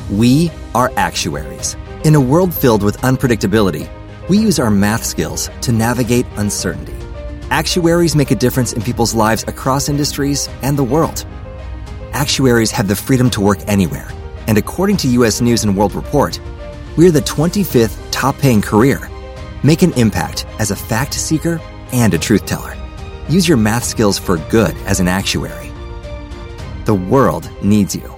We are actuaries. In a world filled with unpredictability, we use our math skills to navigate uncertainty. Actuaries make a difference in people's lives across industries and the world. Actuaries have the freedom to work anywhere, and according to U.S. News & World Report, we're the 25th top-paying career. Make an impact as a fact seeker and a truth teller. Use your math skills for good as an actuary. The world needs you.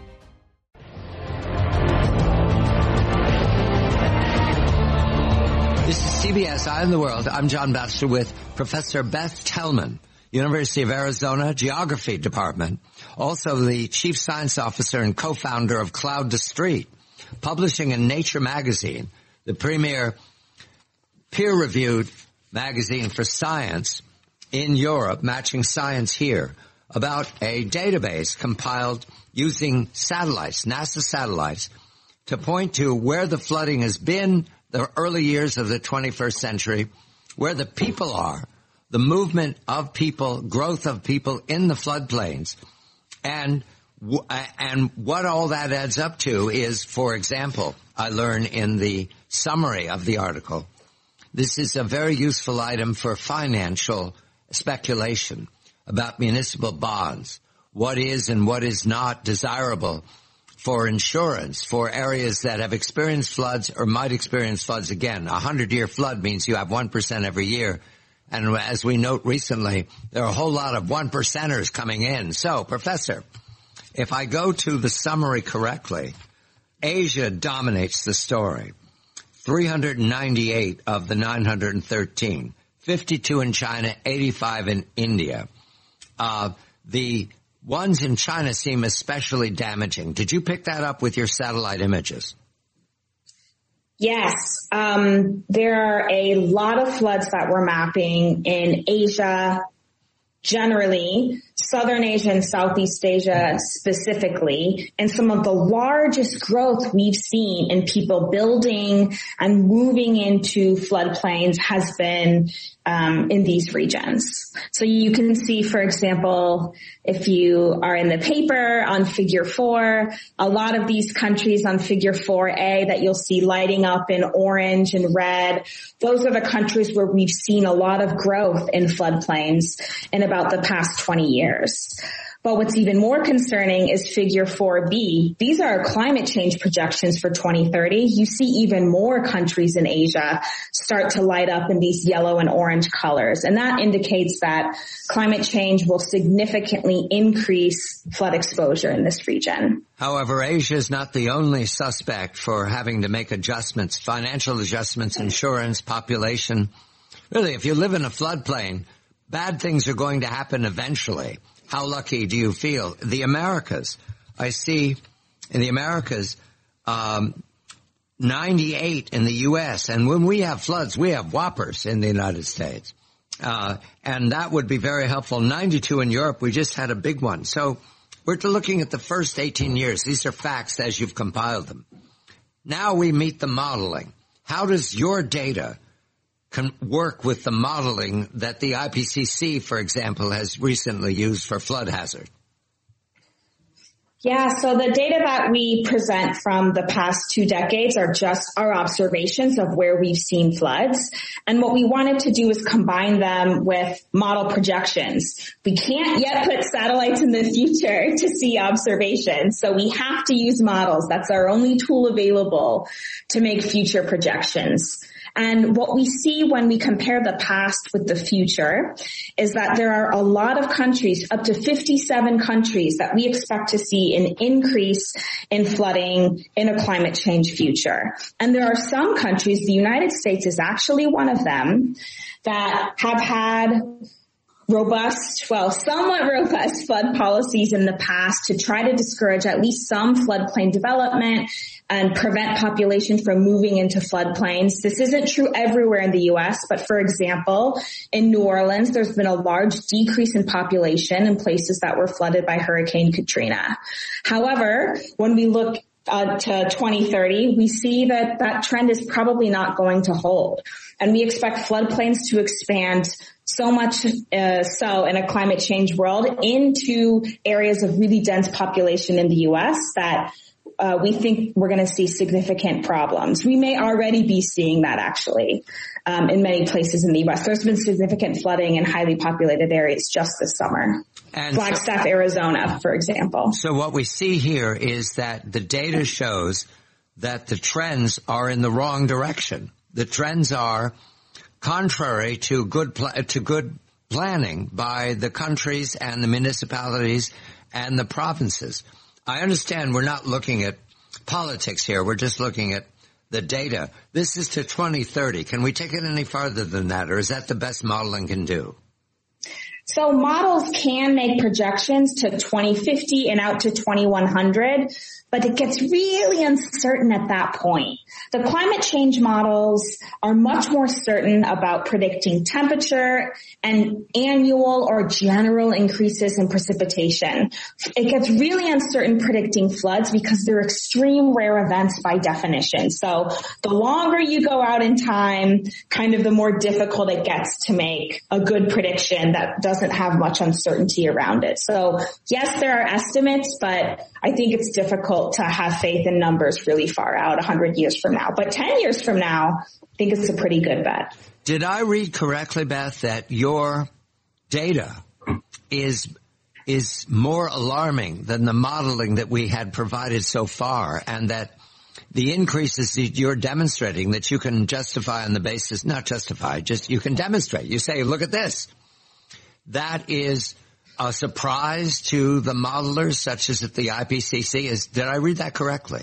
This is CBS Eye on the World. I'm John Batchelor with Professor Beth Tellman, University of Arizona Geography Department, also the Chief Science Officer and co-founder of Cloud to Street, publishing in Nature magazine, the premier peer-reviewed magazine for science in Europe, matching science here, about a database compiled using satellites, NASA satellites, to point to where the flooding has been the early years of the 21st century, where the people are, the movement of people, growth of people in the floodplains, and what all that adds up to is, for example, I learn in the summary of the article, this is a very useful item for financial speculation about municipal bonds, what is and what is not desirable for insurance for areas that have experienced floods or might experience floods again. A 100-year flood means you have 1% every year. And as we note recently, there are a whole lot of 1%ers coming in. So, Professor, if I go to the summary correctly, Asia dominates the story. 398 of the 913, 52 in China, 85 in India. The ones in China seem especially damaging. Did you pick that up with your satellite images? Yes. There are a lot of floods that we're mapping in Asia generally, Southern Asia and Southeast Asia specifically, and some of the largest growth we've seen in people building and moving into floodplains has been in these regions. So you can see, for example, if you are in the paper on figure 4, a lot of these countries on figure 4A that you'll see lighting up in orange and red, those are the countries where we've seen a lot of growth in floodplains in about the past 20 years. But what's even more concerning is figure 4B. These are climate change projections for 2030. You see even more countries in Asia start to light up in these yellow and orange colors. And that indicates that climate change will significantly increase flood exposure in this region. However, Asia is not the only suspect for having to make adjustments, financial adjustments, insurance, population. Really, if you live in a floodplain, bad things are going to happen eventually. How lucky do you feel? The Americas, I see in the Americas, 98 in the U.S. And when we have floods, we have whoppers in the United States. And that would be very helpful. 92 in Europe, we just had a big one. So we're looking at the first 18 years. These are facts as you've compiled them. Now we meet the modeling. How does your data can work with the modeling that the IPCC, for example, has recently used for flood hazard? Yeah, so the data that we present from the past 2 decades are just our observations of where we've seen floods. And what we wanted to do is combine them with model projections. We can't yet put satellites in the future to see observations, so we have to use models. That's our only tool available to make future projections. And what we see when we compare the past with the future is that there are a lot of countries, up to 57 countries, that we expect to see an increase in flooding in a climate change future. And there are some countries, the United States is actually one of them, that have had somewhat robust flood policies in the past to try to discourage at least some floodplain development and prevent population from moving into floodplains. This isn't true everywhere in the U.S., but for example, in New Orleans, there's been a large decrease in population in places that were flooded by Hurricane Katrina. However, when we look to 2030, we see that that trend is probably not going to hold. And we expect floodplains to expand so much so in a climate change world into areas of really dense population in the U.S. that we think we're going to see significant problems. We may already be seeing that actually in many places in the U.S. There's been significant flooding in highly populated areas just this summer. And Flagstaff, Arizona, for example. So what we see here is that the data shows that the trends are in the wrong direction. The trends are contrary to good planning by the countries and the municipalities and the provinces. I understand we're not looking at politics here. We're just looking at the data. This is to 2030. Can we take it any farther than that, or is that the best modeling can do? So models can make projections to 2050 and out to 2100, but it gets really uncertain at that point. The climate change models are much more certain about predicting temperature and annual or general increases in precipitation. It gets really uncertain predicting floods because they're extreme rare events by definition. So the longer you go out in time, kind of the more difficult it gets to make a good prediction that doesn't have much uncertainty around it. So yes, there are estimates, but I think it's difficult to have faith in numbers really far out, 100 years from now. But 10 years from now, I think it's a pretty good bet. Did I read correctly, Beth, that your data is more alarming than the modeling that we had provided so far, and that the increases that you're demonstrating that you can justify on the basis, not justify, just you can demonstrate. You say, look at this. That is a surprise to the modelers, such as at the IPCC. Did I read that correctly?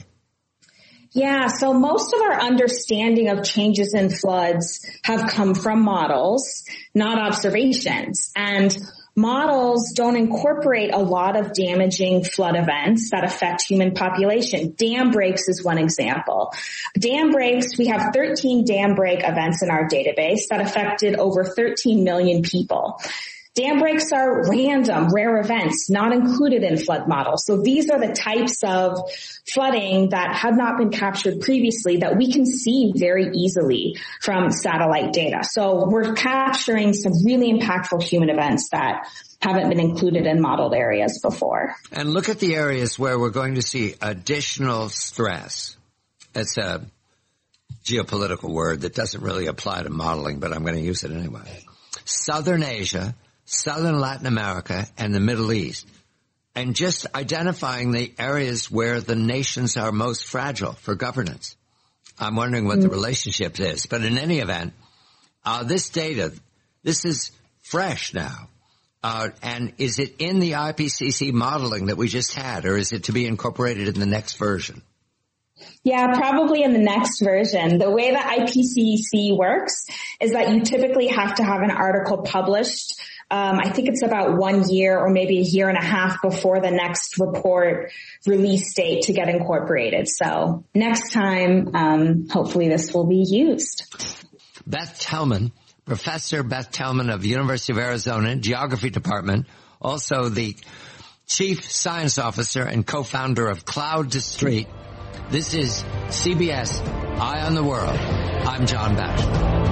Yeah, so most of our understanding of changes in floods have come from models, not observations. And models don't incorporate a lot of damaging flood events that affect human population. Dam breaks is one example. Dam breaks, we have 13 dam break events in our database that affected over 13 million people. Dam breaks are random, rare events, not included in flood models. So these are the types of flooding that have not been captured previously that we can see very easily from satellite data. So we're capturing some really impactful human events that haven't been included in modeled areas before. And look at the areas where we're going to see additional stress. It's a geopolitical word that doesn't really apply to modeling, but I'm going to use it anyway. Southern Asia, Southern Latin America, and the Middle East, and just identifying the areas where the nations are most fragile for governance. I'm wondering what the relationship is. But in any event, this data, this is fresh now. And is it in the IPCC modeling that we just had, or is it to be incorporated in the next version? Yeah, probably in the next version. The way that IPCC works is that you typically have to have an article published. I think it's about 1 year or maybe a year and a half before the next report release date to get incorporated. So next time, hopefully this will be used. Beth Telman, Professor Beth Telman of the University of Arizona, Geography Department, also the Chief Science Officer and co-founder of Cloud to Street. This is CBS Eye on the World. I'm John Batchelor.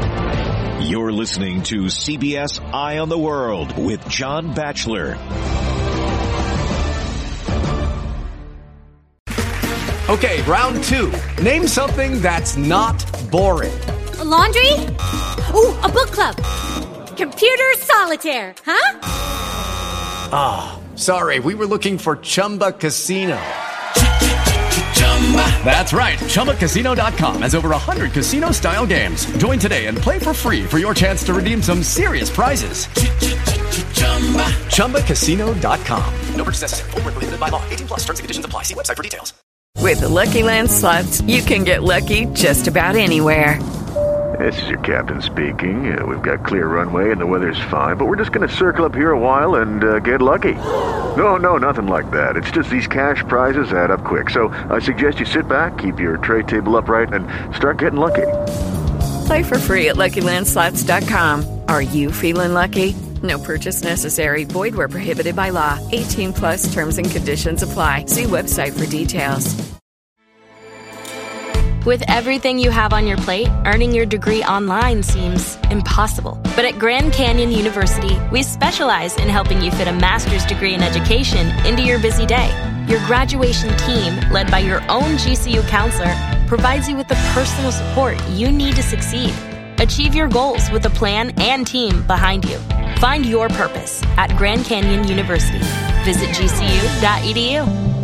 You're listening to CBS Eye on the World with John Batchelor. Okay, round two. Name something that's not boring. A laundry? Ooh, a book club. Computer solitaire, huh? Ah, sorry, we were looking for Chumba Casino. That's right. ChumbaCasino.com has over 100 casino-style games. Join today and play for free for your chance to redeem some serious prizes. ChumbaCasino.com. No purchase necessary. Void where prohibited by law. 18+. Terms and conditions apply. See website for details. With the Lucky Land Slots, you can get lucky just about anywhere. This is your captain speaking. We've got clear runway and the weather's fine, but we're just going to circle up here a while and get lucky. No, nothing like that. It's just these cash prizes add up quick. So I suggest you sit back, keep your tray table upright, and start getting lucky. Play for free at LuckyLandSlots.com. Are you feeling lucky? No purchase necessary. Void where prohibited by law. 18+ terms and conditions apply. See website for details. With everything you have on your plate, earning your degree online seems impossible. But at Grand Canyon University, we specialize in helping you fit a master's degree in education into your busy day. Your graduation team, led by your own GCU counselor, provides you with the personal support you need to succeed. Achieve your goals with a plan and team behind you. Find your purpose at Grand Canyon University. Visit gcu.edu.